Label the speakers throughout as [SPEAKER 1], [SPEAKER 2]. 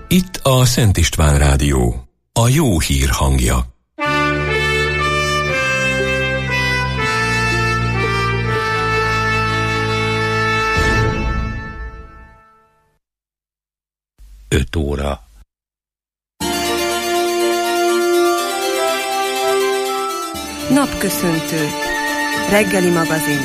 [SPEAKER 1] Itt a Szent István Rádió, a jó hír hangja.
[SPEAKER 2] Öt óra.
[SPEAKER 3] Napköszöntő. Reggeli magazin.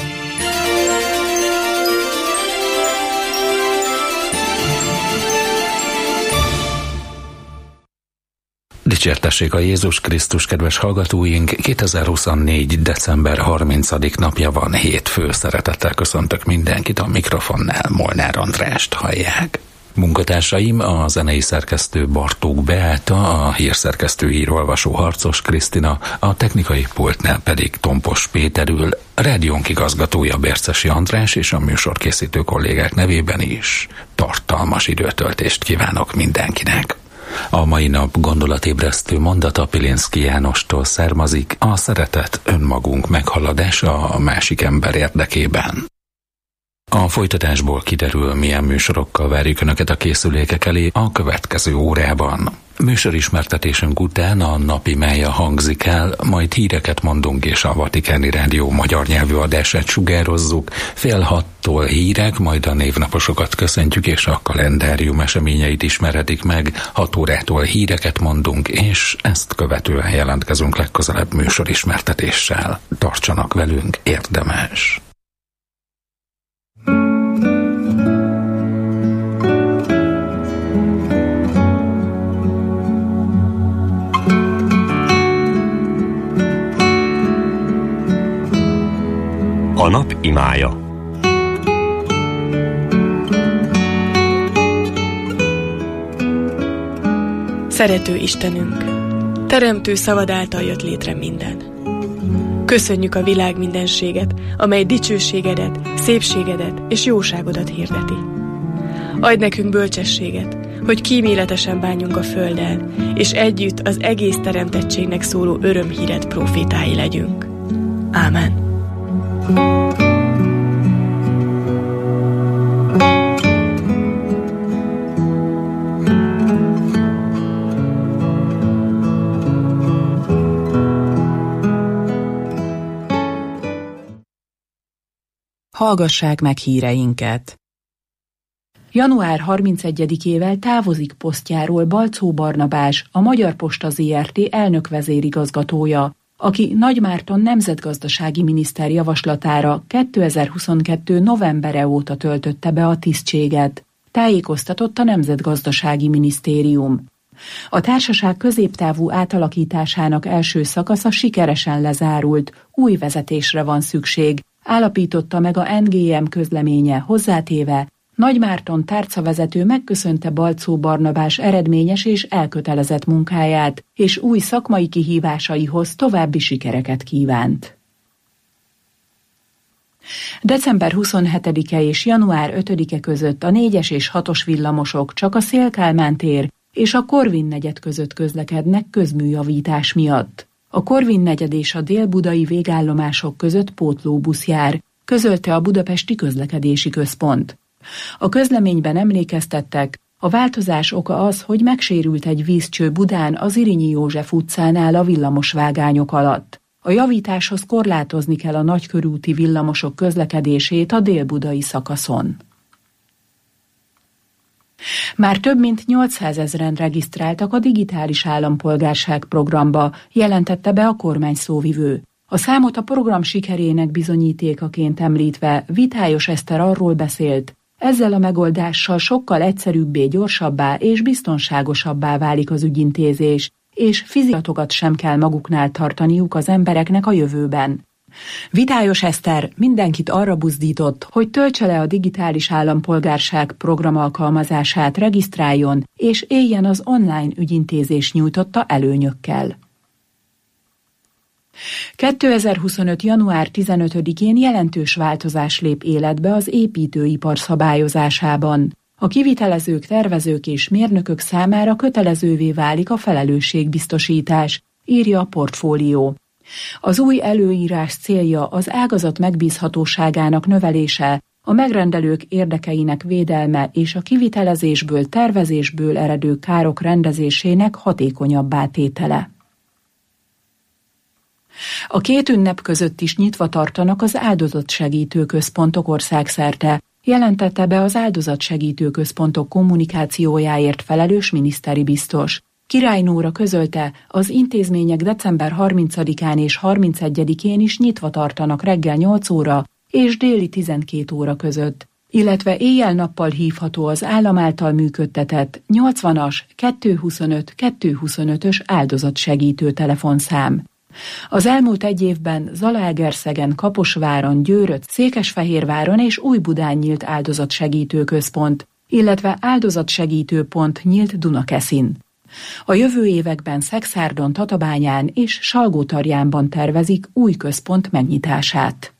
[SPEAKER 2] Dicsértessék a Jézus Krisztus, kedves hallgatóink! 2024. december 30. napja van, hétfő. Szeretettel köszöntök mindenkit, a mikrofonnál Molnár Andrást hallják. Munkatársaim a zenei szerkesztő Bartók Beáta, a hírszerkesztő hírolvasó Harcos Krisztina, a technikai pultnál pedig Tompos Péter ül, rádiónk igazgatója Bércesi András, és a műsorkészítő kollégák nevében is tartalmas időtöltést kívánok mindenkinek. A mai nap gondolatébresztő mondata Pilinszky Jánostól származik: a szeretet önmagunk meghaladása a másik ember érdekében. A folytatásból kiderül, milyen műsorokkal várjuk Önöket a készülékek elé a következő órában. Műsorismertetésünk után a napi mája hangzik el, majd híreket mondunk és a Vatikáni Rádió magyar nyelvű adását sugározzuk. 5:30 hírek, majd a névnaposokat köszöntjük és a kalendárium eseményeit ismerhetik meg. 6 órától híreket mondunk, és ezt követően jelentkezünk legközelebb műsorismertetéssel. Tartsanak velünk, érdemes!
[SPEAKER 4] A nap imája.
[SPEAKER 5] Szerető Istenünk, teremtő szavad által jött létre minden. Köszönjük a világ mindenséget, amely dicsőségedet, szépségedet és jóságodat hirdeti. Adj nekünk bölcsességet, hogy kíméletesen bánjunk a földdel, és együtt az egész teremtettségnek szóló örömhíred profétái legyünk. Ámen.
[SPEAKER 6] Hallgassák meg híreinket! Január 31-ével távozik posztjáról Balczó Barnabás, a Magyar Posta Zrt. Elnök vezérigazgatója, aki Nagymárton nemzetgazdasági miniszter javaslatára 2022. novembere óta töltötte be a tisztséget, tájékoztatott a Nemzetgazdasági Minisztérium. A társaság középtávú átalakításának első szakasza sikeresen lezárult, új vezetésre van szükség, állapította meg a NGM közleménye, hozzátéve: Nagymárton tárcavezető megköszönte Balczó Barnabás eredményes és elkötelezett munkáját, és új szakmai kihívásaihoz további sikereket kívánt. December 27-e és január 5-e között a 4-es és 6-os villamosok csak a Széll-Kálmán tér és a Korvin negyed között közlekednek közműjavítás miatt. A Korvin negyed és a dél-budai végállomások között pótlóbusz jár, közölte a Budapesti Közlekedési Központ. A közleményben emlékeztettek, a változás oka az, hogy megsérült egy vízcső Budán az Irinyi József utcánál a villamosvágányok alatt. A javításhoz korlátozni kell a nagykörúti villamosok közlekedését a dél-budai szakaszon. Már több mint 800 000-en regisztráltak a digitális állampolgárság programba, jelentette be a kormány szóvivő. A számot a program sikerének bizonyítékaként említve Vitályos Eszter arról beszélt, ezzel a megoldással sokkal egyszerűbbé, gyorsabbá és biztonságosabbá válik az ügyintézés, és fizikatokat sem kell maguknál tartaniuk az embereknek a jövőben. Vitályos Eszter mindenkit arra buzdított, hogy töltse le a digitális állampolgárság program alkalmazását, regisztráljon, és éljen az online ügyintézés nyújtotta előnyökkel. 2025. január 15-én jelentős változás lép életbe az építőipar szabályozásában. A kivitelezők, tervezők és mérnökök számára kötelezővé válik a felelősségbiztosítás, írja a Portfólió. Az új előírás célja az ágazat megbízhatóságának növelése, a megrendelők érdekeinek védelme és a kivitelezésből, tervezésből eredő károk rendezésének hatékonyabbá tétele. A két ünnep között is nyitva tartanak az áldozatsegítő központok országszerte, jelentette be az áldozatsegítő központok kommunikációjáért felelős miniszteri biztos. Király Nóra közölte, az intézmények december 30-án és 31-én is nyitva tartanak reggel 8 óra és déli 12 óra között, illetve éjjel-nappal hívható az állam által működtetett 80-as 225-225-ös áldozatsegítő telefonszám. Az elmúlt egy évben Zalaegerszegen, Kaposváron, Győrött, Székesfehérváron és Újbudán nyílt áldozatsegítő központ, illetve áldozatsegítő pont nyílt Dunakeszin. A jövő években Szekszárdon, Tatabányán és Salgótarjánban tervezik új központ megnyitását.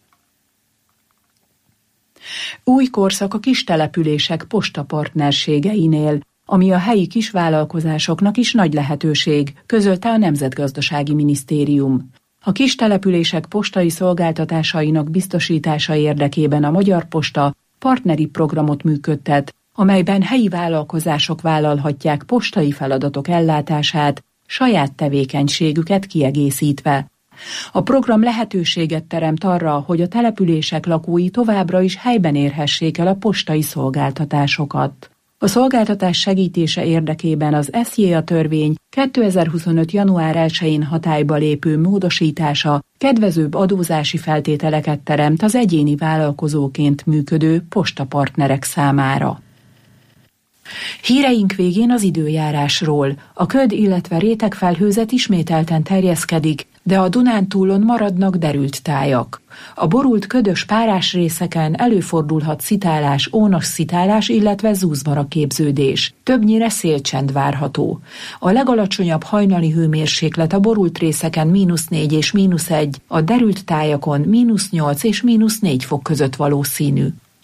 [SPEAKER 6] Új korszak a kistelepülések postapartnerségeinél, ami a helyi kisvállalkozásoknak is nagy lehetőség, közölte a Nemzetgazdasági Minisztérium. A kistelepülések postai szolgáltatásainak biztosítása érdekében a Magyar Posta partneri programot működtet, amelyben helyi vállalkozások vállalhatják postai feladatok ellátását, saját tevékenységüket kiegészítve. A program lehetőséget teremt arra, hogy a települések lakói továbbra is helyben érhessék el a postai szolgáltatásokat. A szolgáltatás segítése érdekében az SZJA törvény 2025. január 1-én hatályba lépő módosítása kedvezőbb adózási feltételeket teremt az egyéni vállalkozóként működő postapartnerek számára. Híreink végén az időjárásról. A köd, illetve rétegfelhőzet ismételten terjeszkedik, de a Dunántúlon maradnak derült tájak. A borult ködös párás részeken előfordulhat szitálás, ónos szitálás, illetve zúzmaraképződés. Többnyire szélcsend várható. A legalacsonyabb hajnali hőmérséklet a borult részeken -4 és -1, a derült tájakon -8 és -4 fok között valószínű.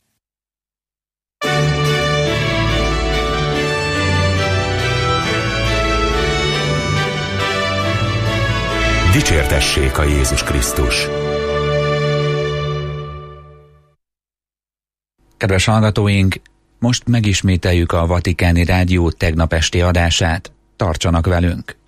[SPEAKER 1] Dicsértessék a Jézus Krisztus!
[SPEAKER 2] Kedves hallgatóink, most megismételjük a Vatikáni Rádió tegnap esti adását. Tartsanak velünk!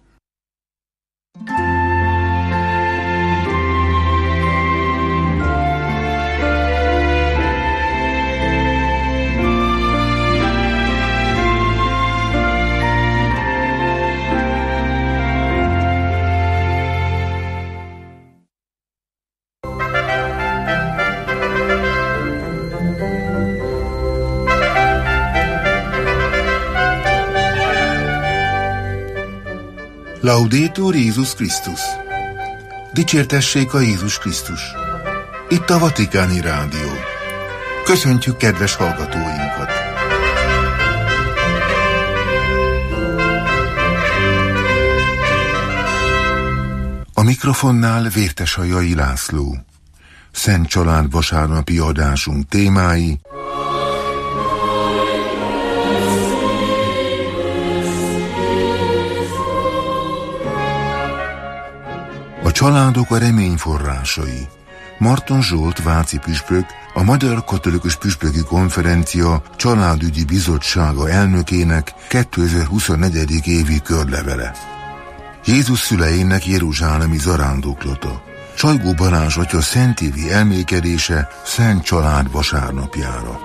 [SPEAKER 7] Laudetur Jézus Krisztus! Dicsértessék a Jézus Krisztus! Itt a Vatikáni Rádió. Köszöntjük kedves hallgatóinkat! A mikrofonnál Vértesajai László. Szent Család vasárnapi adásunk témái: a családok a remény forrásai. Marton Zsolt váci püspök, a Magyar Katolikus Püspöki Konferencia Családügyi Bizottsága elnökének 2024. évi körlevele. Jézus szüleinek jeruzsálemi zarándoklata. Csajgó Balázs atya szentévi elmélkedése Szent Család vasárnapjára.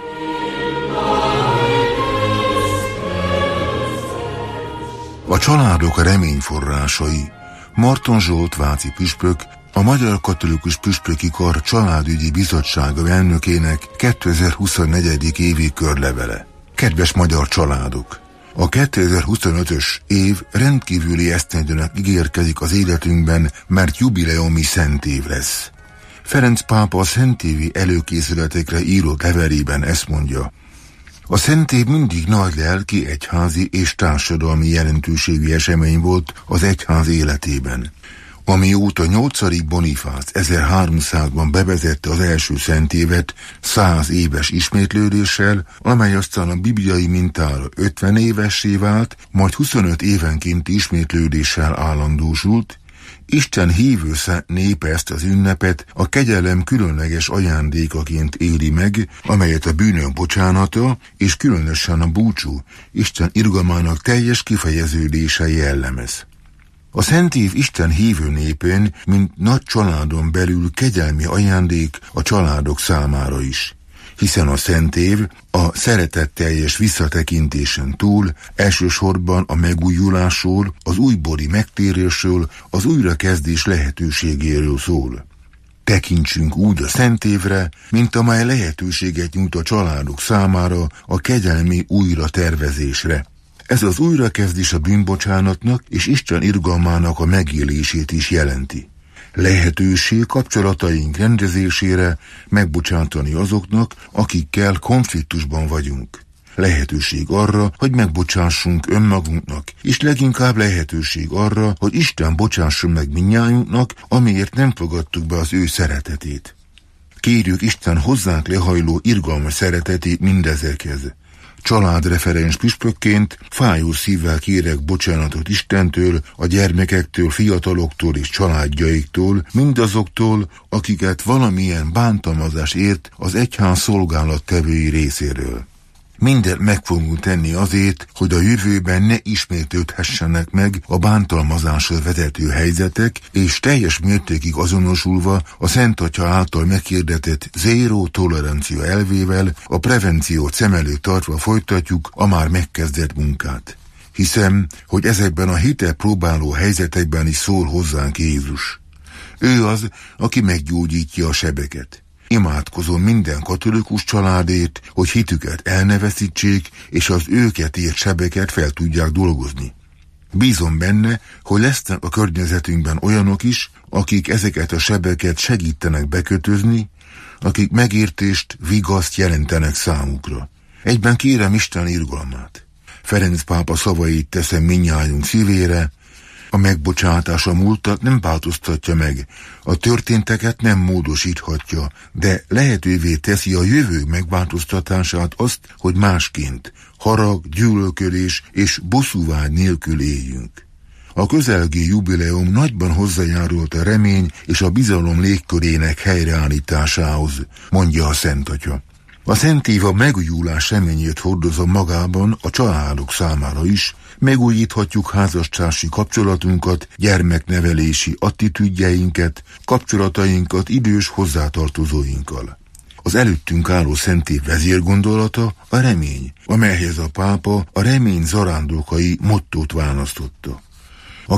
[SPEAKER 7] A családok a remény forrásai. Marton Zsolt váci püspök, a Magyar Katolikus Püspöki Kar Családügyi Bizottsága elnökének 2024. évi körlevele. Kedves magyar családok! A 2025-ös év rendkívüli esztendőnek ígérkezik az életünkben, mert jubileumi szentév lesz. Ferenc pápa a szentévi előkészületekre írott levelében ezt mondja: a szentév mindig nagy lelki, egyházi és társadalmi jelentőségű esemény volt az egyház életében. Amióta 8. Bonifác 1300-ban bevezette az első szentévet 100 éves ismétlődéssel, amely aztán a bibliai mintára 50 évessé vált, majd 25 évenkénti ismétlődéssel állandósult, Isten hívő népe ezt az ünnepet a kegyelem különleges ajándékaként éli meg, amelyet a bűnök bocsánata és különösen a búcsú Isten irgalmának teljes kifejeződése jellemez. A Szent Év Isten hívő népén, mint nagy családon belül kegyelmi ajándék a családok számára is. Hiszen a Szent Év a szeretetteljes visszatekintésen túl elsősorban a megújulásról, az újbóli megtérésről, az újrakezdés lehetőségéről szól. Tekintsünk úgy a Szent Évre, mint amely lehetőséget nyújt a családok számára a kegyelmi újra tervezésre. Ez az újrakezdés a bűnbocsánatnak és Isten irgalmának a megélését is jelenti. Lehetőség kapcsolataink rendezésére megbocsátani azoknak, akikkel konfliktusban vagyunk. Lehetőség arra, hogy megbocsássunk önmagunknak, és leginkább lehetőség arra, hogy Isten bocsásson meg mindnyájunknak, amiért nem fogadtuk be az ő szeretetét. Kérjük Isten hozzánk lehajló irgalmas szeretetét mindezekhez. Családreferens püspökként fájó szívvel kérek bocsánatot Istentől, a gyermekektől, fiataloktól és családjaiktól, mindazoktól, akiket valamilyen bántalmazás ért az egyház szolgálattevői részéről. Mindent meg fogunk tenni azért, hogy a jövőben ne ismétlődhessenek meg a bántalmazáshoz vezető helyzetek, és teljes mértékig azonosulva a Szent Atya által meghirdetett zéró tolerancia elvével a prevenciót szem előtt tartva folytatjuk a már megkezdett munkát. Hiszem, hogy ezekben a hitet próbáló helyzetekben is szól hozzánk Jézus. Ő az, aki meggyógyítja a sebeket. Imádkozom minden katolikus családért, hogy hitüket el ne veszítsék, és az őket ért sebeket fel tudják dolgozni. Bízom benne, hogy lesznek a környezetünkben olyanok is, akik ezeket a sebeket segítenek bekötözni, akik megértést, vigaszt jelentenek számukra. Egyben kérem Isten irgalmát. Ferenc pápa szavait teszem mindnyájunk szívére: a megbocsátás a múltat nem változtatja meg, a történteket nem módosíthatja, de lehetővé teszi a jövő megváltoztatását azt, hogy másként, harag, gyűlölködés és bosszúvágy nélkül éljünk. A közelgő jubileum nagyban hozzájárult a remény és a bizalom légkörének helyreállításához, mondja a Szent Atya. A Szent Év a megújulás reményét hordozza magában a családok számára is, megújíthatjuk házastársi kapcsolatunkat, gyermeknevelési attitűdjeinket, kapcsolatainkat idős hozzátartozóinkkal. Az előttünk álló Szent Év vezérgondolata a remény, amelyhez a pápa a remény zarándokai mottót választotta. A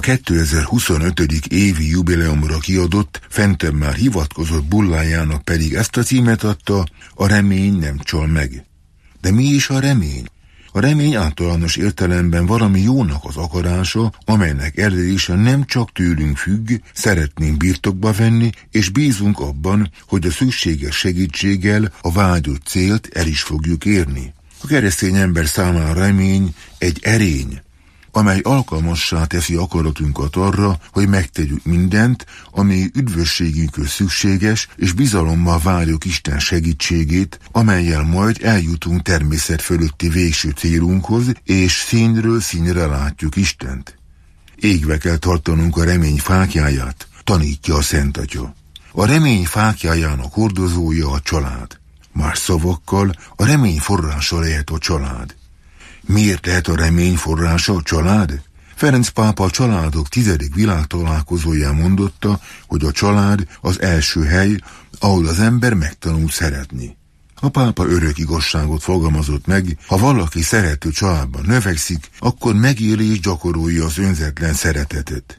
[SPEAKER 7] 2025. évi jubileumra kiadott, fentebb már hivatkozott bullájának pedig ezt a címet adta: a remény nem csal meg. De mi is a remény? A remény általános értelemben valami jónak az akarása, amelynek elérése nem csak tőlünk függ, szeretnénk birtokba venni, és bízunk abban, hogy a szükséges segítséggel a vágyott célt el is fogjuk érni. A keresztény ember számára remény egy erény, amely alkalmassá teszi akaratunkat arra, hogy megtegyük mindent, ami üdvösségünkhöz szükséges, és bizalommal várjuk Isten segítségét, amellyel majd eljutunk természet fölötti végső célunkhoz, és színről színre látjuk Istent. Égve kell tartanunk a remény fáklyáját, tanítja a Szent Atya. A remény fáklyájának hordozója a család. Más szavakkal, a remény forrása lehet a család. Miért lehet a remény forrása a család? Ferenc pápa a családok 10. világtalálkozóján mondotta, hogy a család az első hely, ahol az ember megtanul szeretni. A pápa örök igazságot fogalmazott meg: ha valaki szerető családban növekszik, akkor megéli és gyakorolja az önzetlen szeretetet.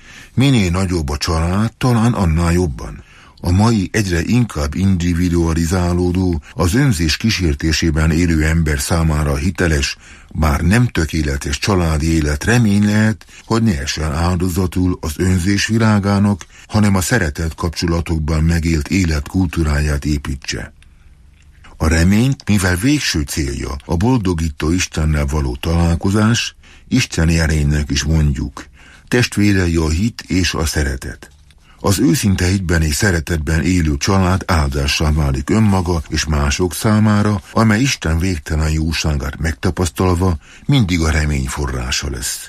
[SPEAKER 7] Minél nagyobb a család, talán annál jobban. A mai egyre inkább individualizálódó, az önzés kísértésében élő ember számára hiteles, bár nem tökéletes családi élet remény lehet, hogy ne essen áldozatul az önzés világának, hanem a szeretett kapcsolatokban megélt élet kultúráját építse. A reményt, mivel végső célja a boldogító Istennel való találkozás, isteni erénynek is mondjuk. Testvérei a hit és a szeretet. Az őszinte hitben és szeretetben élő család áldássá válik önmaga és mások számára, amely Isten végtelen jóságát megtapasztalva mindig a remény forrása lesz.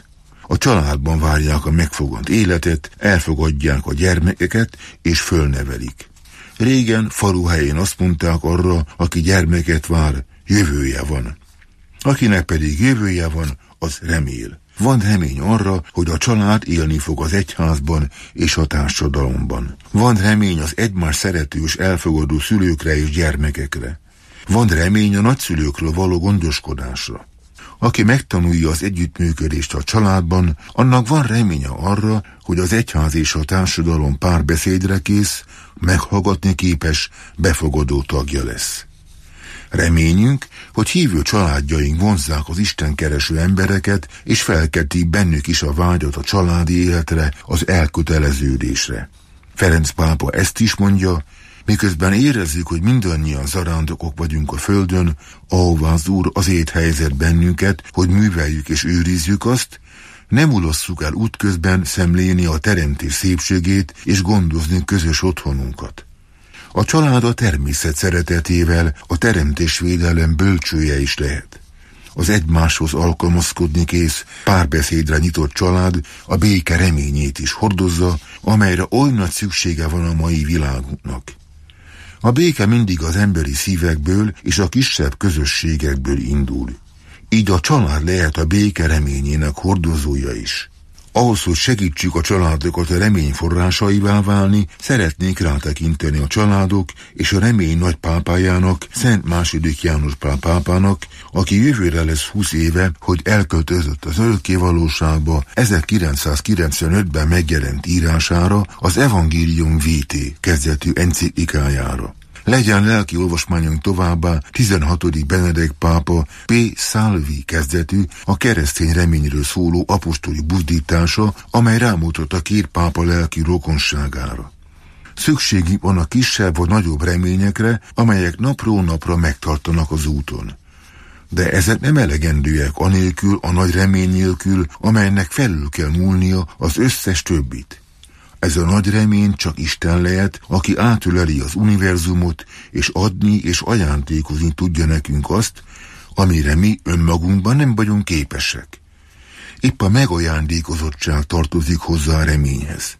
[SPEAKER 7] A családban várják a megfogant életet, elfogadják a gyermekeket és fölnevelik. Régen faluhelyén azt mondták arra, aki gyermeket vár, jövője van. Akinek pedig jövője van, az remél. Van remény arra, hogy a család élni fog az egyházban és a társadalomban. Van remény az egymás szerető és elfogadó szülőkre és gyermekekre. Van remény a nagyszülőkről való gondoskodásra. Aki megtanulja az együttműködést a családban, annak van reménye arra, hogy az egyház és a társadalom párbeszédre kész, meghallgatni képes, befogadó tagja lesz. Reményünk, hogy hívő családjaink vonzzák az istenkereső embereket, és felkeltik bennük is a vágyat a családi életre, az elköteleződésre. Ferenc pápa ezt is mondja, miközben érezzük, hogy mindannyian zarándokok vagyunk a földön, ahová az Úr azért helyezett bennünket, hogy műveljük és őrizzük azt, nem ulasszuk el útközben szemlélni a teremtés szépségét és gondozni közös otthonunkat. A család a természet szeretetével a teremtésvédelem bölcsője is lehet. Az egymáshoz alkalmazkodni kész, párbeszédre nyitott család a béke reményét is hordozza, amelyre oly nagy szüksége van a mai világunknak. A béke mindig az emberi szívekből és a kisebb közösségekből indul. Így a család lehet a béke reményének hordozója is. Ahhoz, hogy segítsük a családokat a remény forrásaivá válni, szeretnék rátekinteni a családok és a remény nagypápájának, Szent II. János Pál pápának, aki jövőre lesz 20 éve, hogy elköltözött az örökké valóságba 1995-ben megjelent írására, az Evangelium Vitae kezdetű enciklikájára. Legyen lelki olvasmányunk továbbá 16. Benedek pápa P. Salvi kezdetű, a keresztény reményről szóló apostoli buzdítása, amely rámutat a két pápa lelki rokonságára. Szükségünk van a kisebb vagy nagyobb reményekre, amelyek napról napra megtartanak az úton. De ezek nem elegendőek anélkül, a nagy remény nélkül, amelynek felül kell múlnia az összes többit. Ez a nagy remény csak Isten lehet, aki átöleli az univerzumot, és adni és ajándékozni tudja nekünk azt, amire mi önmagunkban nem vagyunk képesek. Épp a megajándékozottság tartozik hozzá a reményhez.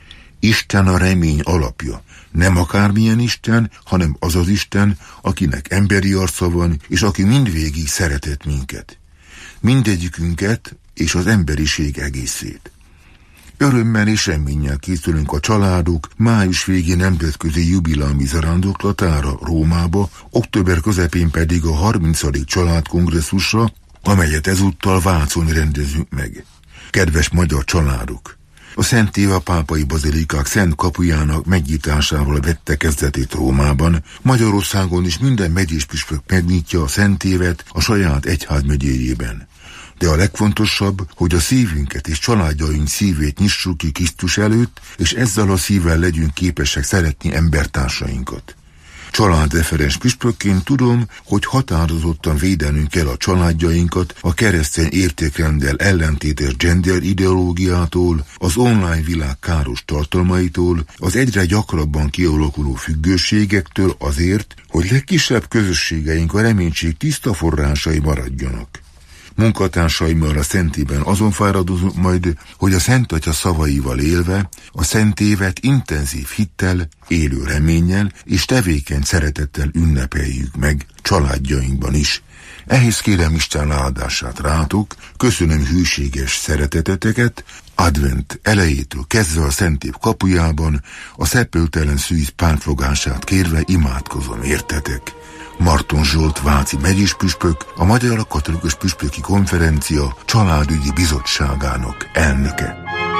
[SPEAKER 7] Isten a remény alapja. Nem akármilyen Isten, hanem az az Isten, akinek emberi arca van, és aki mindvégig szeretett minket. Mindegyikünket és az emberiség egészét. Örömmel és reménnyel készülünk a családok május végi nemzetközi jubileumi zarándoklatára Rómába, október közepén pedig a 30. családkongresszusra, amelyet ezúttal Vácon rendezünk meg. Kedves magyar családok! A Szent Éva pápai bazilikák Szent kapujának megnyitásával vette kezdetét Rómában, Magyarországon is minden megyéspüspök megnyitja a Szent Évet a saját egyházmegyéjében. De a legfontosabb, hogy a szívünket és családjaink szívét nyissuk ki Krisztus előtt, és ezzel a szívvel legyünk képesek szeretni embertársainkat. Családreferens püspökként tudom, hogy határozottan védenünk kell a családjainkat a keresztény értékrenddel ellentétes gender ideológiától, az online világ káros tartalmaitól, az egyre gyakrabban kialakuló függőségektől azért, hogy legkisebb közösségeink a reménység tiszta forrásai maradjanak. Munkatársaimmal a Szentében azon fáradozunk majd, hogy a Szent Atya szavaival élve a Szent Évet intenzív hittel, élő reménnyel és tevékeny szeretettel ünnepeljük meg családjainkban is. Ehhez kérem Isten áldását rátok, köszönöm hűséges szereteteteket, advent elejétől kezdve a Szent Év kapujában a szeppőtelen szűz pártfogását kérve imádkozom értetek. Marton Zsolt váci megyéspüspök, a Magyar Katolikus Püspöki Konferencia Családügyi Bizottságának elnöke.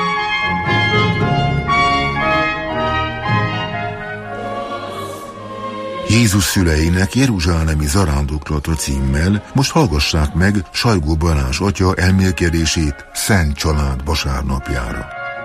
[SPEAKER 7] Jézus szüleinek jeruzsálemi zarándoklata címmel most hallgassák meg Sajgó Balázs atya elmélkedését Szent Család vasárnapjára.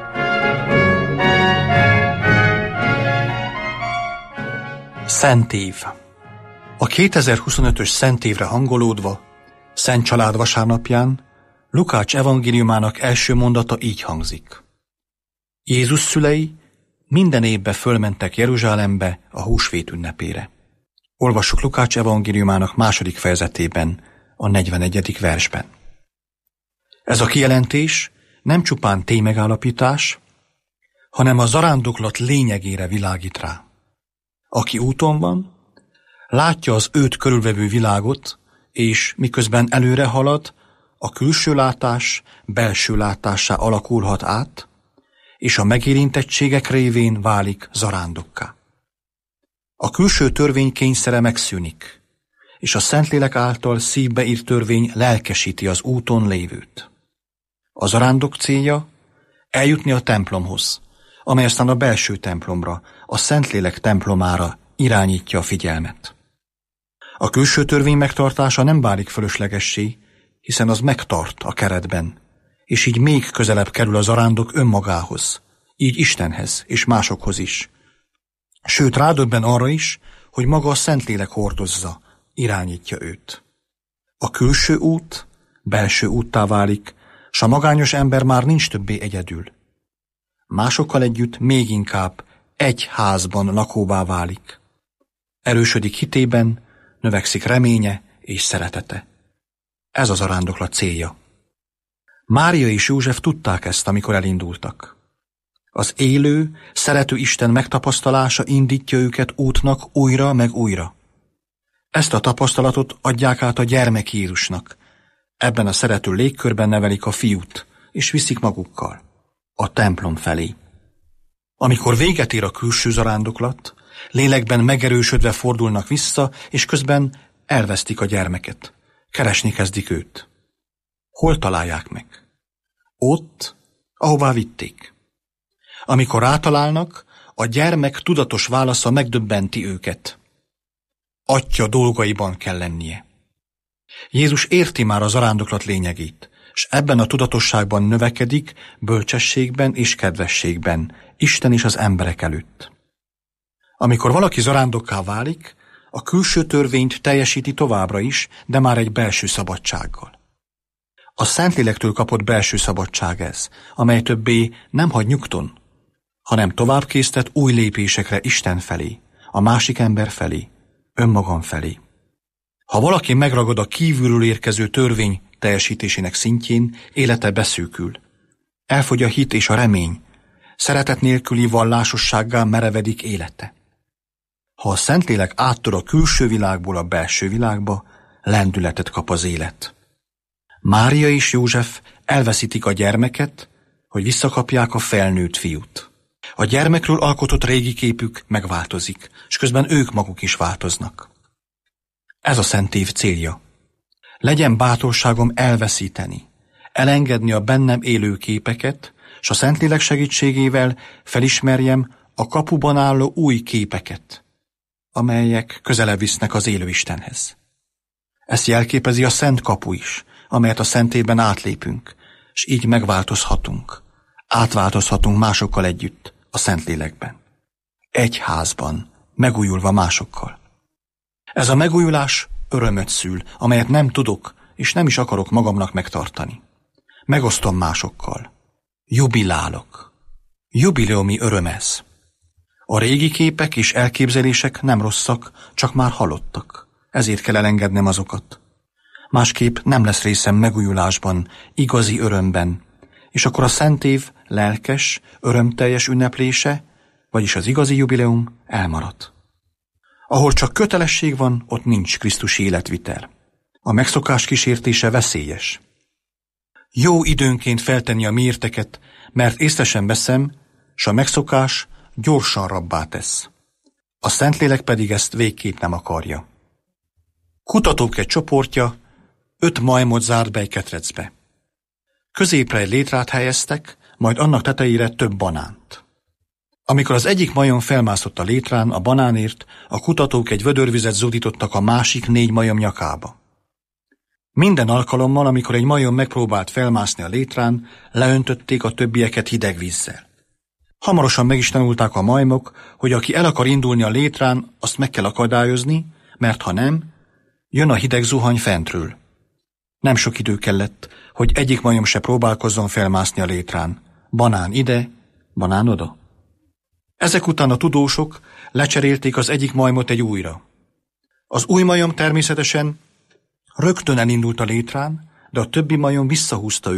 [SPEAKER 8] Szent év. A 2025-ös Szent évre hangolódva, Szent Család vasárnapján Lukács evangéliumának első mondata így hangzik. Jézus szülei minden évben fölmentek Jeruzsálembe a húsvét ünnepére. Olvassuk Lukács evangéliumának 2. fejezetében, a 41. versben. Ez a kijelentés nem csupán ténymegállapítás, hanem a zarándoklat lényegére világít rá. Aki úton van, látja az őt körülvevő világot, és miközben előre halad, a külső látás belső látássá alakulhat át, és a megérintettségek révén válik zarándokká. A külső törvény kényszere megszűnik, és a Szentlélek által szívbe írt törvény lelkesíti az úton lévőt. A zarándok célja eljutni a templomhoz, amely aztán a belső templomra, a Szentlélek templomára irányítja a figyelmet. A külső törvény megtartása nem válik fölöslegessé, hiszen az megtart a keretben, és így még közelebb kerül a zarándok önmagához, így Istenhez és másokhoz is. Sőt, rádöbben arra is, hogy maga a Szentlélek hordozza, irányítja őt. A külső út belső úttá válik, s a magányos ember már nincs többé egyedül. Másokkal együtt még inkább egy házban lakóvá válik. Erősödik hitében, növekszik reménye és szeretete. Ez az zarándoklat célja. Mária és József tudták ezt, amikor elindultak. Az élő, szerető Isten megtapasztalása indítja őket útnak újra meg újra. Ezt a tapasztalatot adják át a gyermek Jézusnak. Ebben a szerető légkörben nevelik a fiút, és viszik magukkal a templom felé. Amikor véget ér a külső zarándoklat, lélekben megerősödve fordulnak vissza, és közben elvesztik a gyermeket. Keresni kezdik őt. Hol találják meg? Ott, ahová vitték. Amikor rátalálnak, a gyermek tudatos válasza megdöbbenti őket. Atya dolgaiban kell lennie. Jézus érti már a zarándoklat lényegét, s ebben a tudatosságban növekedik, bölcsességben és kedvességben, Isten és az emberek előtt. Amikor valaki zarándokká válik, a külső törvényt teljesíti továbbra is, de már egy belső szabadsággal. A Szentlélektől kapott belső szabadság ez, amely többé nem hagy nyugton, hanem továbbkésztet új lépésekre Isten felé, a másik ember felé, önmagam felé. Ha valaki megragad a kívülről érkező törvény teljesítésének szintjén, élete beszűkül. Elfogy a hit és a remény, szeretet nélküli vallásossággá merevedik élete. Ha a Szentlélek áttör a külső világból a belső világba, lendületet kap az élet. Mária és József elveszítik a gyermeket, hogy visszakapják a felnőtt fiút. A gyermekről alkotott régi képük megváltozik, és közben ők maguk is változnak. Ez a Szent Év célja. Legyen bátorságom elveszíteni, elengedni a bennem élő képeket, s a Szentlélek segítségével felismerjem a kapuban álló új képeket, amelyek közelebb visznek az élő Istenhez. Ezt jelképezi a Szent Kapu is, amelyet a Szent Évben átlépünk, és így megváltozhatunk, átváltozhatunk másokkal együtt a Szentlélekben. Egy házban, megújulva másokkal. Ez a megújulás örömöt szül, amelyet nem tudok, és nem is akarok magamnak megtartani. Megosztom másokkal. Jubilálok. Jubileumi öröm ez. A régi képek és elképzelések nem rosszak, csak már halottak. Ezért kell elengednem azokat. Másképp nem lesz részem megújulásban, igazi örömben, és akkor a Szent Év lelkes, örömteljes ünneplése, vagyis az igazi jubileum elmarad. Ahol csak kötelesség van, ott nincs krisztusi életvitel. A megszokás kísértése veszélyes. Jó időnként feltenni a mérteket, mert észre sem veszem, s a megszokás gyorsan rabbá tesz. A Szentlélek pedig ezt végképp nem akarja. Kutatók egy csoportja 5 majmot zárt be egy ketrecbe. Középre egy létrát helyeztek, majd annak tetejére több banánt. Amikor az egyik majom felmászott a létrán, a banánért, a kutatók egy vödörvizet zúdítottak a másik 4 majom nyakába. Minden alkalommal, amikor egy majom megpróbált felmászni a létrán, leöntötték a többieket hideg vízzel. Hamarosan meg is tanulták a majmok, hogy aki el akar indulni a létrán, azt meg kell akadályozni, mert ha nem, jön a hideg zuhany fentről. Nem sok idő kellett, hogy egyik majom se próbálkozzon felmászni a létrán. Banán ide, banán oda. Ezek után a tudósok lecserélték az egyik majmot egy újra. Az új majom természetesen rögtön elindult a létrán, de a többi majom visszahúzta őt,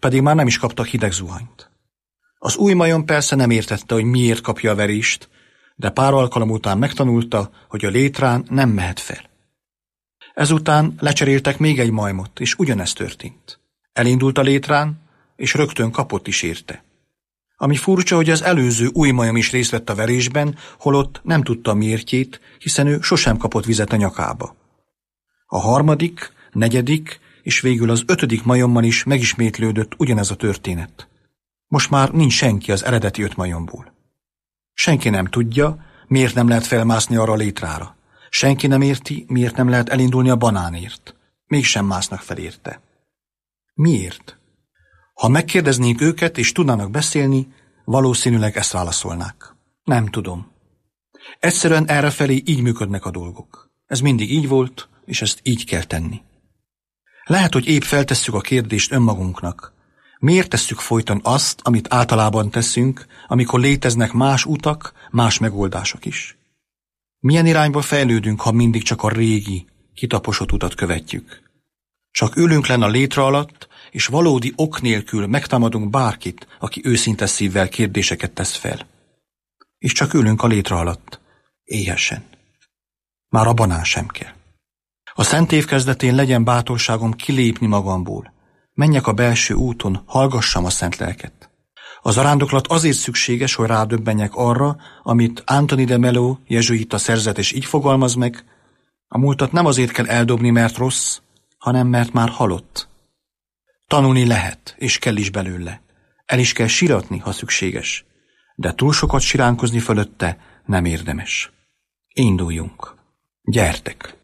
[SPEAKER 8] pedig már nem is kaptak hideg zuhanyt. Az új majom persze nem értette, hogy miért kapja a verést, de pár alkalom után megtanulta, hogy a létrán nem mehet fel. Ezután lecseréltek még egy majmot, és ugyanezt történt. Elindult a létrán, és rögtön kapott is érte. Ami furcsa, hogy az előző új majom is részt vett a verésben, holott nem tudta a miértjét, hiszen ő sosem kapott vizet a nyakába. A harmadik, negyedik és végül az 5. majommal is megismétlődött ugyanez a történet. Most már nincs senki az eredeti 5 majomból. Senki nem tudja, miért nem lehet felmászni arra a létrára. Senki nem érti, miért nem lehet elindulni a banánért. Mégsem másznak fel érte. Miért? Ha megkérdeznénk őket és tudnának beszélni, valószínűleg ezt válaszolnák. Nem tudom. Egyszerűen errefelé így működnek a dolgok. Ez mindig így volt, és ezt így kell tenni. Lehet, hogy épp feltesszük a kérdést önmagunknak. Miért tesszük folyton azt, amit általában teszünk, amikor léteznek más utak, más megoldások is? Milyen irányba fejlődünk, ha mindig csak a régi, kitaposott utat követjük? Csak ülünk lenn a létre alatt, és valódi ok nélkül megtámadunk bárkit, aki őszinte szívvel kérdéseket tesz fel. És csak ülünk a létre alatt, éhesen. Már a banán sem kell. A szent év kezdetén legyen bátorságom kilépni magamból. Menjek a belső úton, hallgassam a szent lelket. A zarándoklat azért szükséges, hogy rádöbbenjek arra, amit Anthony de Mello jezsuita szerzetes így fogalmaz meg: a múltat nem azért kell eldobni, mert rossz, hanem mert már halott. Tanulni lehet, és kell is belőle. El is kell síratni, ha szükséges. De túl sokat siránkozni fölötte nem érdemes. Induljunk. Gyertek!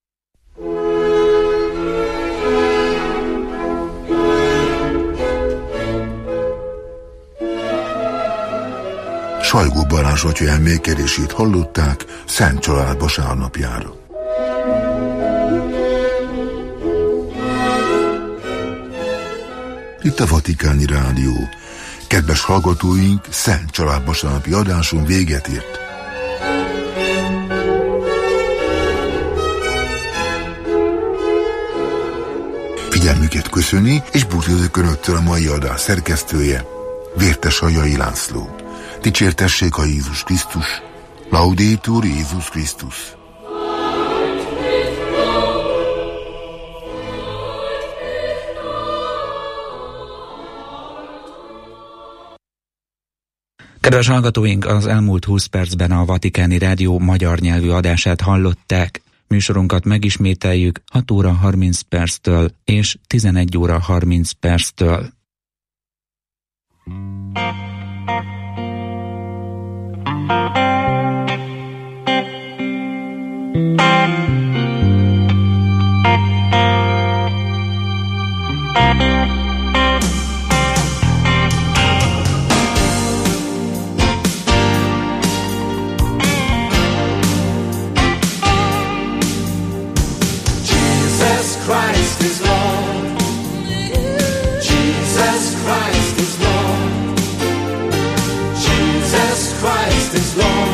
[SPEAKER 7] Sajgó Balázs atya elmékedését hallották Szent Család vasárnapjára. Itt a Vatikáni Rádió. Kedves hallgatóink, Szent Család vasárnapi adáson véget ért. Figyelmüket köszöni, és búcsúzik önöktől a mai adás szerkesztője, Vértes Hajai László. Dicsértessék a Jézus Krisztus, Laudetur Jézus Krisztus.
[SPEAKER 2] Kedves hallgatóink, az elmúlt 20 percben a Vatikáni Rádió magyar nyelvű adását hallották. Műsorunkat megismételjük 6 óra 30 perctől és 11 óra 30 perctől.
[SPEAKER 9] Christ is Lord.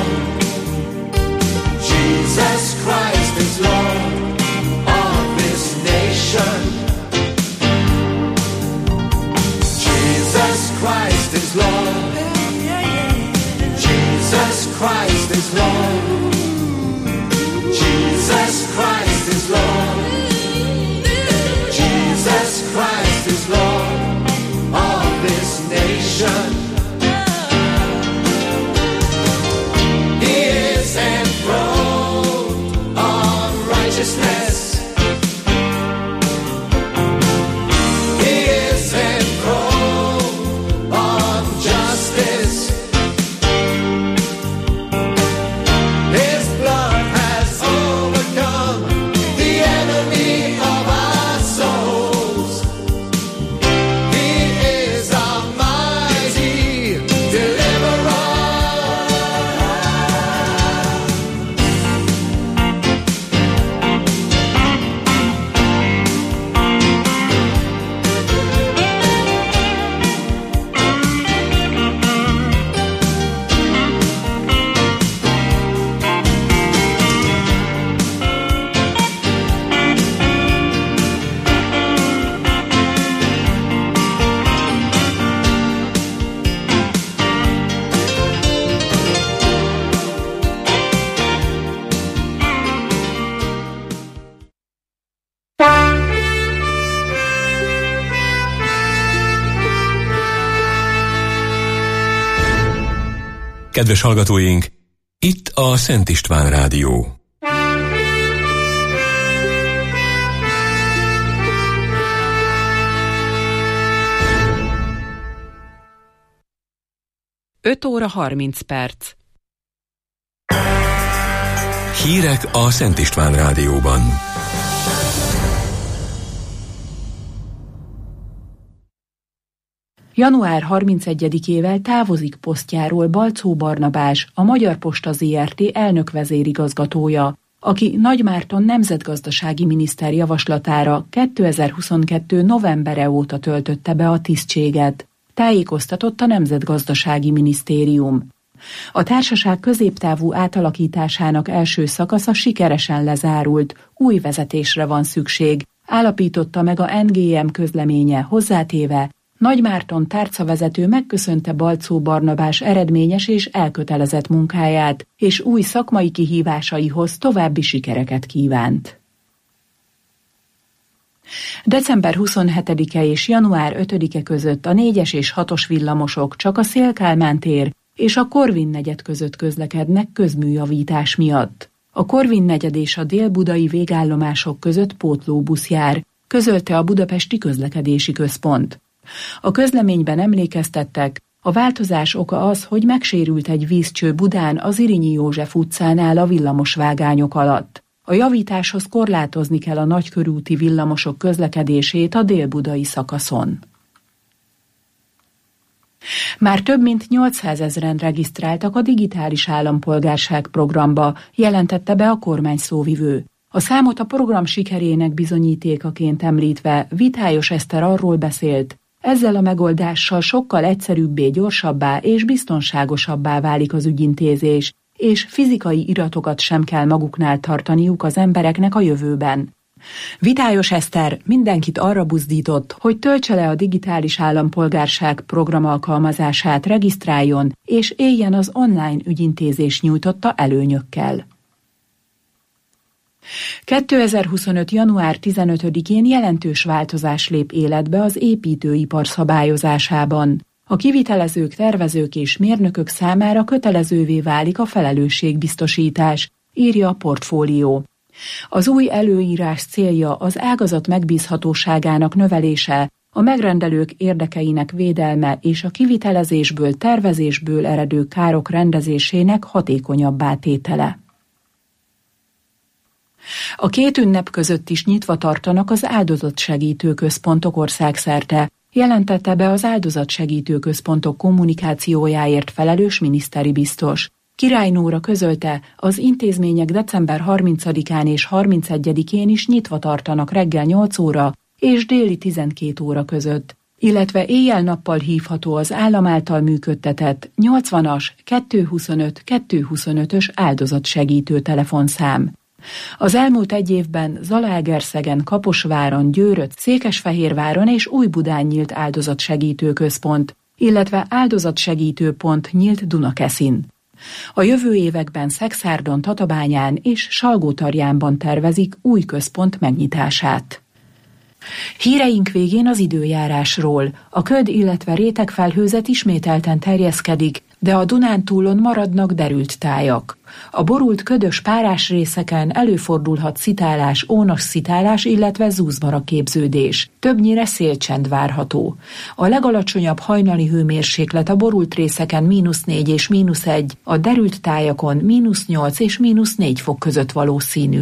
[SPEAKER 1] Kedves hallgatóink, itt a Szent István Rádió.
[SPEAKER 6] Öt óra 30 perc.
[SPEAKER 1] Hírek a Szent István Rádióban.
[SPEAKER 6] Január 31-ével távozik posztjáról Balczó Barnabás, a Magyar Posta Zrt. Elnök vezérigazgatója, aki Nagymárton nemzetgazdasági miniszter javaslatára 2022. novembere óta töltötte be a tisztséget, tájékoztatott a Nemzetgazdasági Minisztérium. A társaság középtávú átalakításának első szakasza sikeresen lezárult, új vezetésre van szükség, állapította meg a NGM közleménye, hozzátéve, Nagymárton tárcavezető megköszönte Balczó Barnabás eredményes és elkötelezett munkáját, és új szakmai kihívásaihoz további sikereket kívánt. December 27-e és január 5-e között a 4-es és 6-os villamosok csak a Széll-Kálmán tér és a Korvin negyed között közlekednek közműjavítás miatt. A Korvin negyed és a dél-budai végállomások között pótlóbusz jár, közölte a Budapesti Közlekedési Központ. A közleményben emlékeztettek, a változás oka az, hogy megsérült egy vízcső Budán az Irinyi József utcánál a villamosvágányok alatt. A javításhoz korlátozni kell a nagykörúti villamosok közlekedését a dél-budai szakaszon. Már több mint 800 000-en regisztráltak a digitális állampolgárság programba, jelentette be a kormány szóvivő. A számot a program sikerének bizonyítékaként említve Vitályos Eszter arról beszélt, ezzel a megoldással sokkal egyszerűbbé, gyorsabbá és biztonságosabbá válik az ügyintézés, és fizikai iratokat sem kell maguknál tartaniuk az embereknek a jövőben. Vitályos Eszter mindenkit arra buzdított, hogy töltse le a digitális állampolgárság program alkalmazását, regisztráljon, és éljen az online ügyintézés nyújtotta előnyökkel. 2025. január 15-én jelentős változás lép életbe az építőipar szabályozásában. A kivitelezők, tervezők és mérnökök számára kötelezővé válik a felelősségbiztosítás, írja a Portfólió. Az új előírás célja az ágazat megbízhatóságának növelése, a megrendelők érdekeinek védelme és a kivitelezésből, tervezésből eredő károk rendezésének hatékonyabbá tétele. A két ünnep között is nyitva tartanak az áldozatsegítő központok országszerte, jelentette be az áldozatsegítő központok kommunikációjáért felelős miniszteri biztos. Király Nóra közölte, az intézmények december 30-án és 31-én is nyitva tartanak reggel 8 óra és déli 12 óra között, illetve éjjel-nappal hívható az állam által működtetett 80-as 225-225-ös áldozatsegítő telefonszám. Az elmúlt egy évben Zalaegerszegen, Kaposváron, Győrött, Székesfehérváron és Újbudán nyílt áldozatsegítő központ, illetve áldozatsegítő pont nyílt Dunakeszin. A jövő években Szekszárdon, Tatabányán és Salgótarjánban tervezik új központ megnyitását. Híreink végén az időjárásról. A köd, illetve rétegfelhőzet ismételten terjeszkedik, de a Dunántúlon maradnak derült tájak. A borult ködös párás részeken előfordulhat szitálás, ónos szitálás, illetve zúzmaraképződés. Többnyire szélcsend várható. A legalacsonyabb hajnali hőmérséklet a borult részeken -4 és -1, a derült tájakon -8 és -4 fok között valószínű.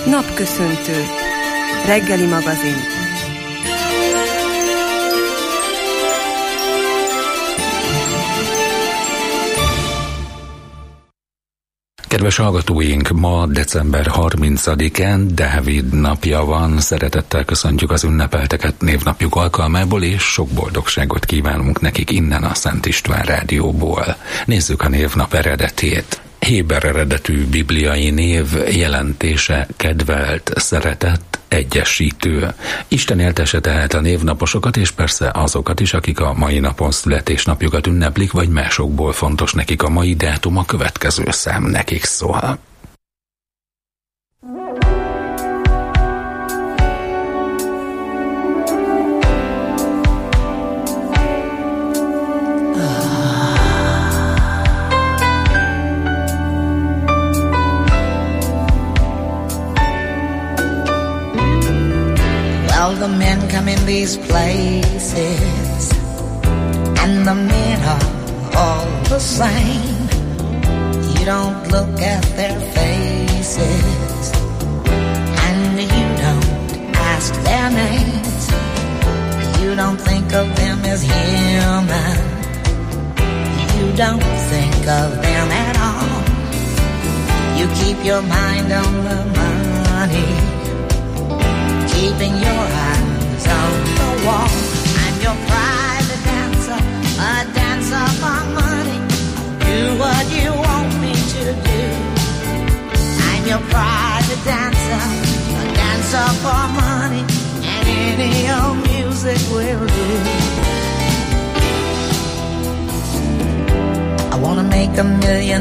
[SPEAKER 3] Napköszöntő. Reggeli magazin.
[SPEAKER 2] Kedves hallgatóink, ma december 30-án Dávid napja van. Szeretettel köszöntjük az ünnepelteket névnapjuk alkalmából, és sok boldogságot kívánunk nekik innen a Szent István Rádióból. Nézzük a névnap eredetét. Héber eredetű bibliai név jelentése kedvelt, szeretett, egyesítő. Isten éltesse tehát a névnaposokat, és persze azokat is, akik a mai napon születésnapjukat ünneplik, vagy másokból fontos nekik a mai dátum, a következő szám nekik szól.
[SPEAKER 9] The men come in these places, and the men are all the same. You don't look at their faces, and you don't ask their names. You don't think of them as human. You don't think of them at all. You keep your mind on the money, keeping your eyes on the wall. I'm your private dancer, a dancer for money. Do what you want me to do. I'm your private dancer, a dancer for money, and any old music will do. I wanna make $1 million.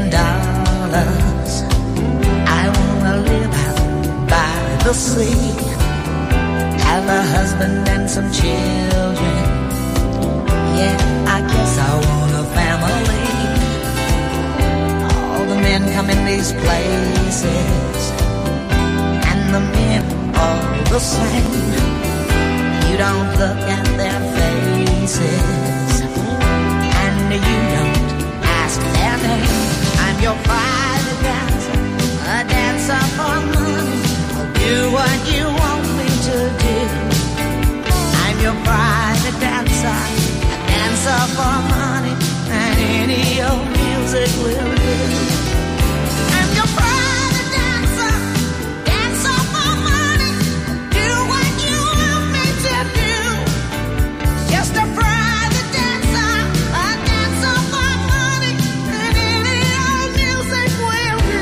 [SPEAKER 9] I wanna live out by the sea, have a husband and some children. Yeah, I guess I want a family. All the men come in these places, and the men all the same. You don't look at their faces, and you don't ask their name. I'm your private dancer, a dancer for money. I'll do what you want me to do. I'm your private dancer, a dancer for money, and any old music will do. I'm your private dancer, dancer for money, do what you want me to do. Just a private dancer, a dancer for money, and any old music will do.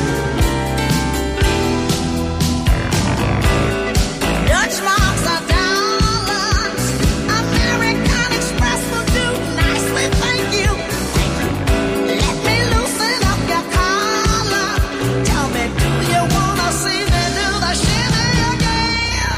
[SPEAKER 9] Dutch marks are dollars, American Express will do nicely, thank you. Let me loosen up your collar. Tell me, do you wanna see me do the shimmy again?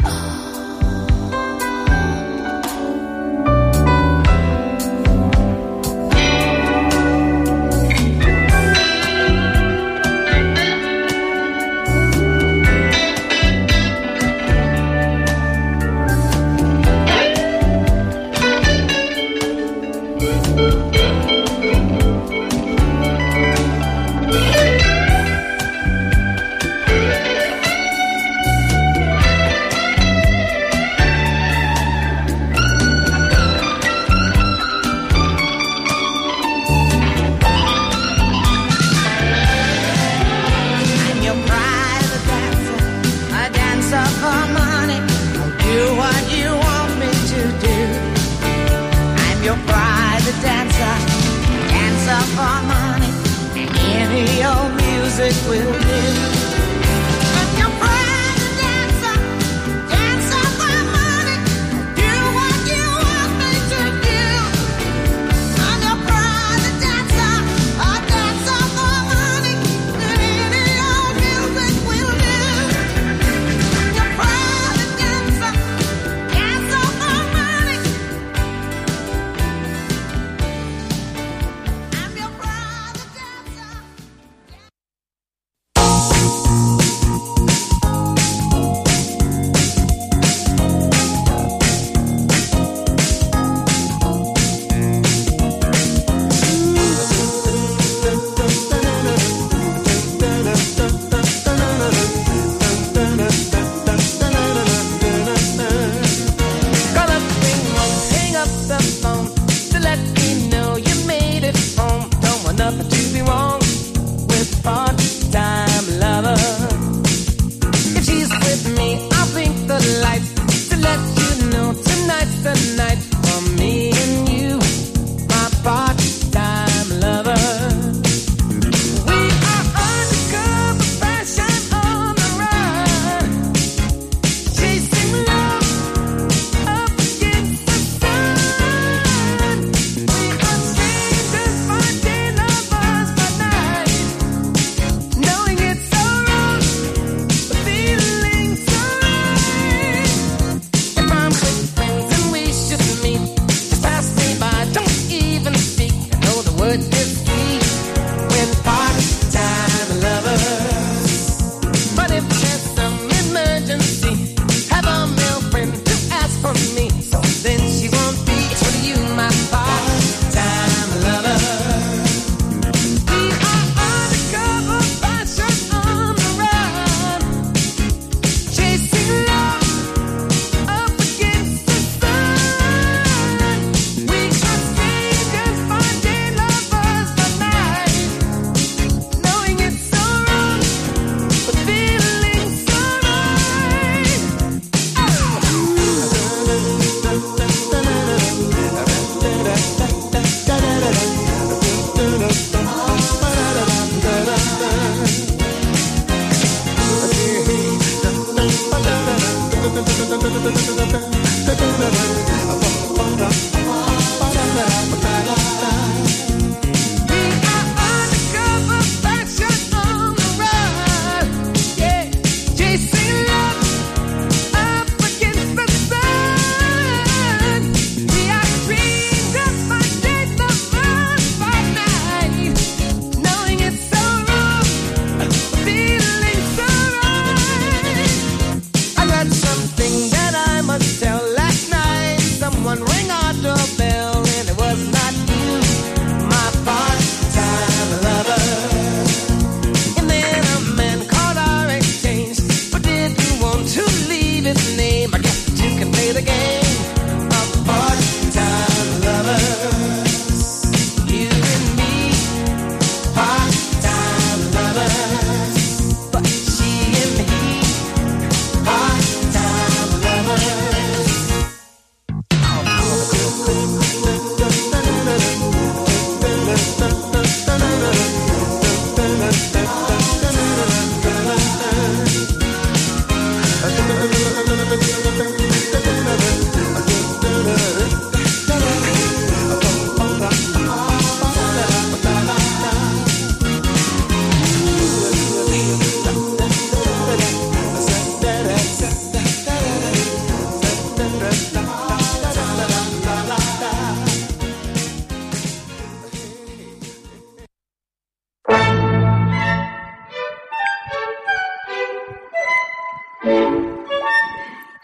[SPEAKER 9] I'm your private dancer, a dancer for money. I'll do what you want me to do. I'm your private dancer, dancer for money, and any old music will do. I'm your private dancer, dancer for money. Do what you want me to do. I'm your private dancer, a dancer for money, and any old music will do. I'm your private dancer, dancer for money. I'm your private dancer.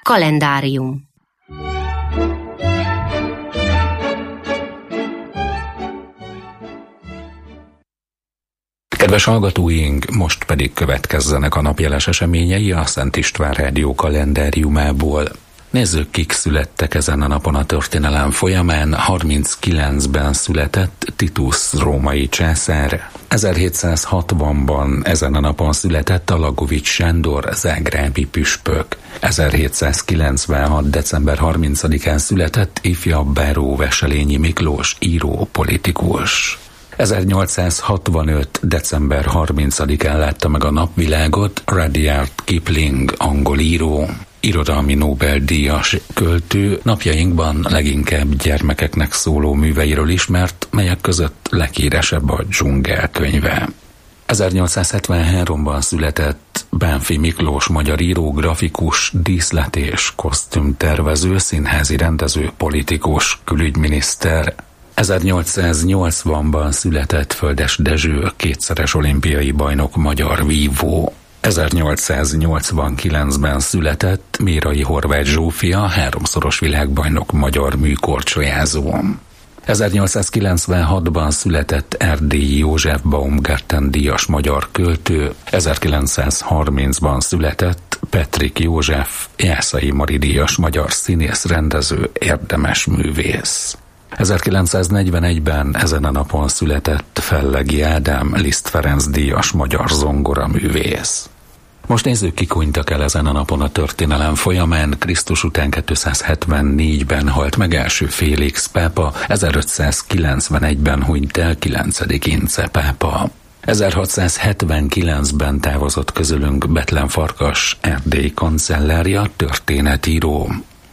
[SPEAKER 10] Kalendárium.
[SPEAKER 2] Kedves hallgatóink, most pedig következzenek a napjeles eseményei a Szent István Rádió kalendáriumából. Nézzük, kik születtek ezen a napon a történelem folyamán. 39-ben született Titus római császár. 1760-ban ezen a napon született Alagovics Sándor zágrábi püspök. 1796. december 30-án született ifjabb báró Veselényi Miklós, író, politikus. 1865. december 30-án látta meg a napvilágot Rudyard Kipling, angol író, irodalmi Nobel-díjas költő, napjainkban leginkább gyermekeknek szóló műveiről ismert, melyek között leghíresebb a Dzsungel könyve. 1873-ban született Bánffy Miklós, magyar író, grafikus, díszlet- és kosztümtervező, színházi rendező, politikus, külügyminiszter. 1880-ban született Földes Dezső, kétszeres olimpiai bajnok, magyar vívó. 1889-ben született Mérai Horváth Zsófia, háromszoros világbajnok, magyar műkorcsolyázó. 1896-ban született Erdélyi József, Baumgarten-díjas magyar költő. 1930-ban született Petrik József, Jászai Mari díjas magyar színész, rendező, érdemes művész. 1941-ben ezen a napon született Fellegi Ádám, Liszt Ferenc díjas magyar zongoraművész. Most nézzük, kik hunytak el ezen a napon a történelem folyamán. Krisztus után 274-ben halt meg első Félix pápa, 1591-ben hunyt el 9. Ince pápa. 1679-ben távozott közülünk Bethlen Farkas, Erdély kancellárja, történetíró.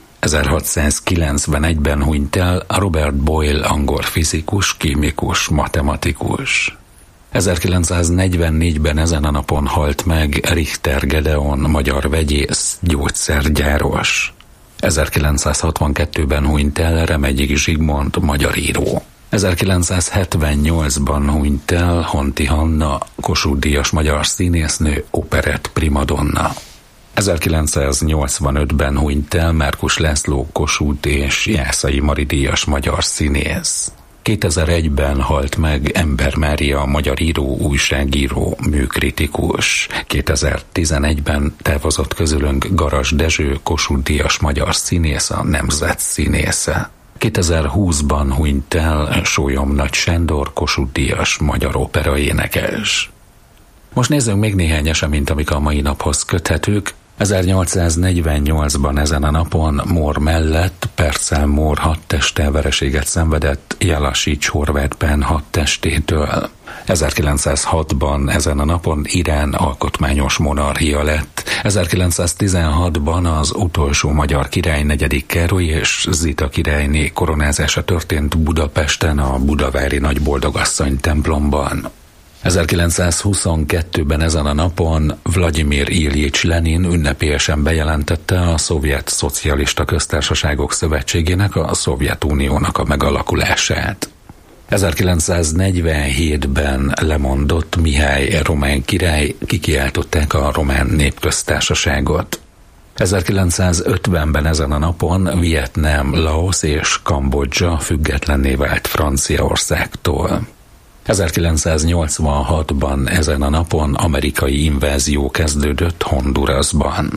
[SPEAKER 2] 1691-ben hunyt el Robert Boyle, angol fizikus, kémikus, matematikus. 1944-ben ezen a napon halt meg Richter Gedeon, magyar vegyész, gyógyszergyáros. 1962-ben hunyt el Remegyik Zsigmond, magyar író. 1978-ban hunyt el Honti Hanna, Kossuth-díjas magyar színésznő, operett primadonna. 1985-ben hunyt el Márkus László, Kossuth és Jászai Mari díjas magyar színész. 2001-ben halt meg Ember Mária, magyar író, újságíró, műkritikus. 2011-ben távozott közülünk Garas Dezső, Kossuth-díjas magyar színész, a nemzet színésze. 2020-ban hunyt el Sólyom Nagy Sándor, Kossuth-díjas magyar operaénekes. Most nézzünk még néhány eseményt, amik a mai naphoz köthetők. 1848-ban ezen a napon Mór mellett Percel Mór hadtesttel vereséget szenvedett Jelasics Horváth Pán hadtestétől. 1906-ban ezen a napon Irán alkotmányos monarchia lett. 1916-ban az utolsó magyar király, 4. Károly és Zita királyné koronázása történt Budapesten, a budavári Nagyboldogasszony templomban. 1922-ben ezen a napon Vladimir Iljics Lenin ünnepélyesen bejelentette a Szovjet Szocialista Köztársaságok Szövetségének, a Szovjetuniónak a megalakulását. 1947-ben lemondott Mihály román király, kikiáltották a Román Népköztársaságot. 1950-ben ezen a napon Vietnám, Laosz és Kambodzsa függetlenné vált Franciaországtól. 1986-ban ezen a napon amerikai invázió kezdődött Hondurasban.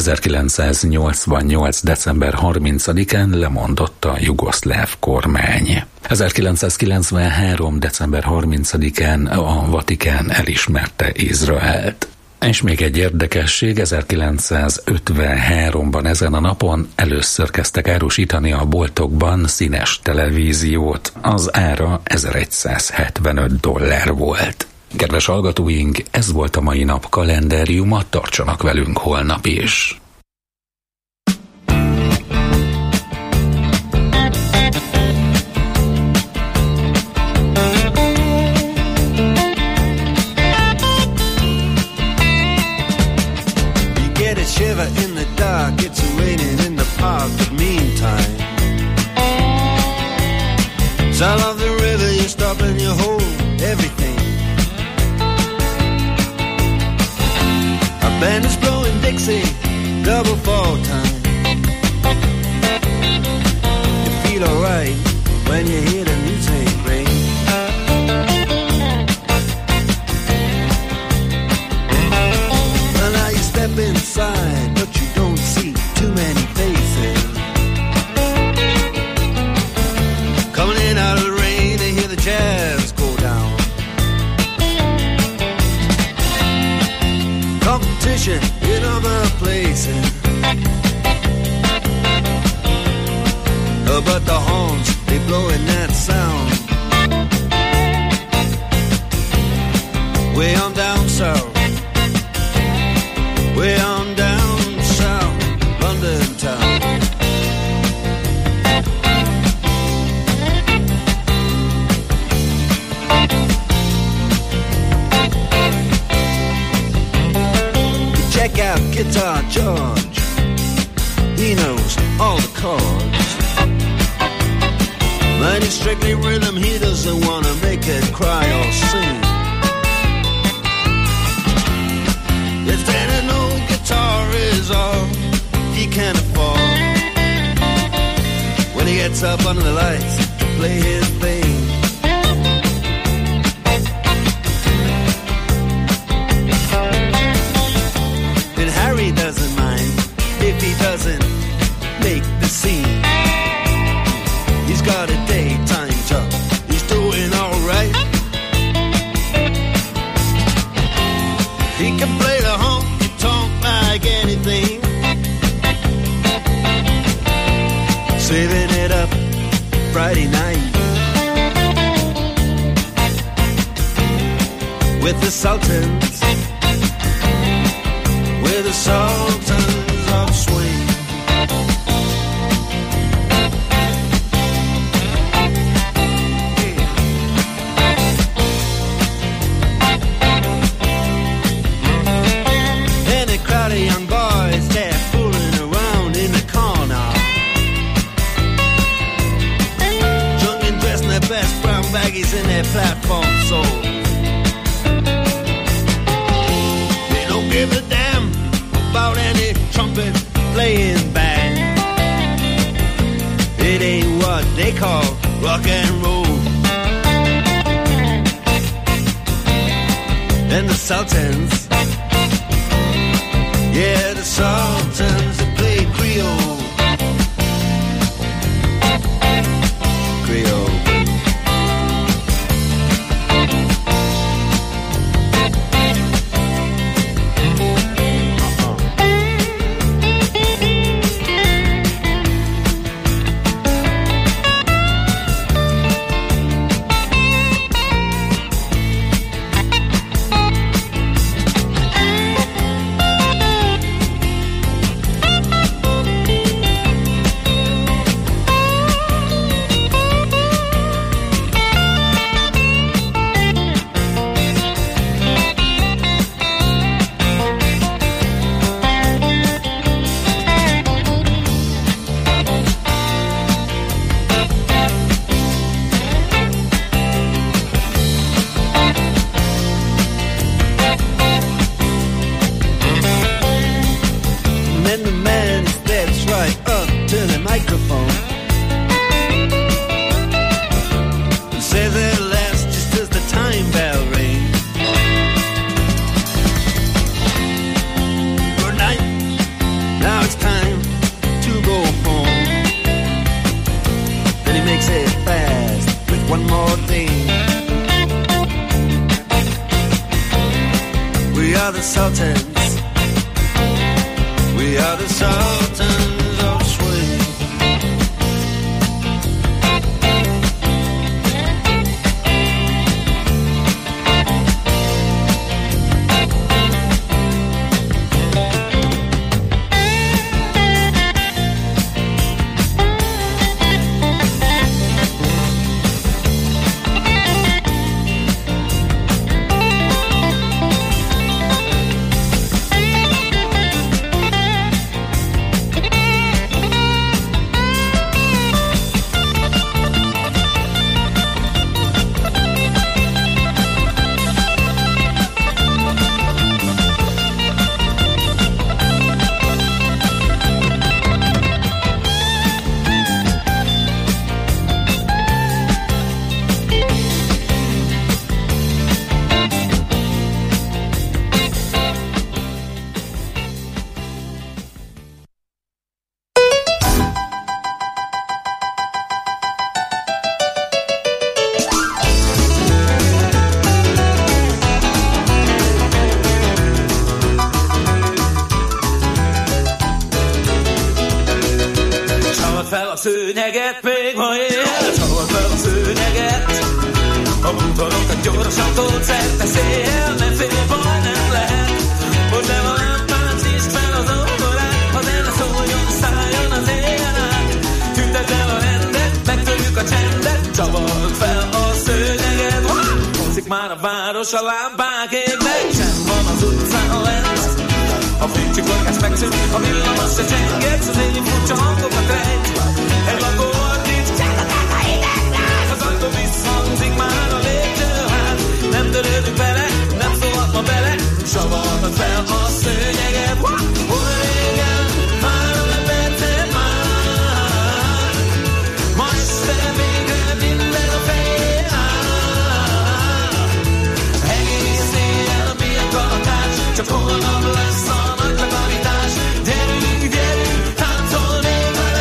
[SPEAKER 2] 1988. december 30-án lemondott a jugoszláv kormány. 1993. december 30-án a Vatikán elismerte Izraelt. És még egy érdekesség, 1953-ban ezen a napon először kezdtek árusítani a boltokban színes televíziót. Az ára $1175 volt. Kedves hallgatóink, ez volt a mai nap kalendáriuma, tartsanak velünk holnap is.
[SPEAKER 11] Shiver in the dark, it's raining in the park, but meantime sound of the river, you stop and you hold everything. A band is blowing Dixie, double fall time. fishing in other places. But the horns, they blowing that sound way on down south, way on down south, London town. Check out Guitar George, he knows all the chords. But it's strictly rhythm, he doesn't wanna make it cry or sing. If then an old guitar is all he can afford, when he gets up under the lights to play his thing, then Harry doesn't mind if he doesn't make the scene. He's got a daytime job, he's doing alright. He can play the honky-tonk like anything, saving it up Friday night with the Sultans, with the Sultans of Swing. Young boys, they're fooling around in the corner, drunk and dressed in their best brown baggies in their platform soles. They don't give a damn about any trumpet playing band. It ain't what they call rock and roll. And the Sultans, yeah, the Sultans that play Creole. Creole.
[SPEAKER 10] szőnyeget, még ma él, csavart fel a szőnyeget. A bútorokat gyorsan tolt szerte szél, nem fél baj, nem lehet. Most le van lámpánc, nyisd fel az óvorát, ha ne szóljon, szálljon az éjjel át. Tüntet el a rendet, megtörjük a csendet, csavart fel a szőnyeget. Húzik már a város, a lámpák égnek, sem van az utcán lent. A fénycsikorgás megszűnt, a villamos se csenget, az éjjel furcsa hangokat rejt. Egy lakó ordít, csállaták a hidegre, az ajtó visszhangzik már a lépcsőház. Nem törődünk vele, nem szólhat ma bele, savarhat fel a szőnyeget. Hol régen, várom a percet már, ma este végre minden a fején áll. Egész éjjel milyen kalapás, csak holnap lesz a nagy takarítás. Gyerünk, gyerünk, táncolnék veled.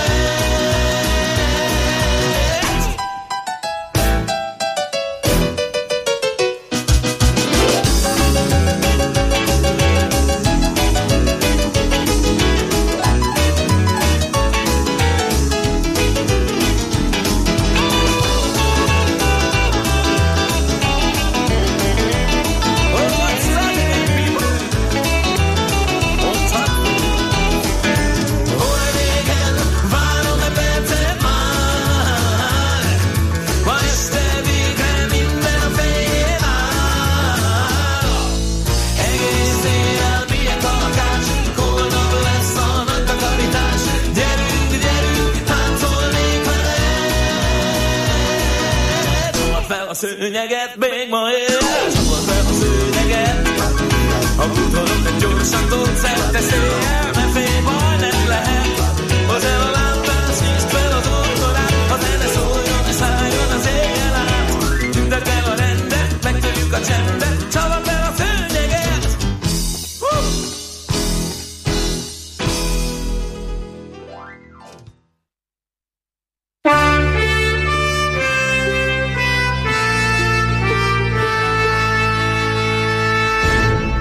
[SPEAKER 10] Szőnyeget, még ma él, csavart fel a szőnyeget. A bútor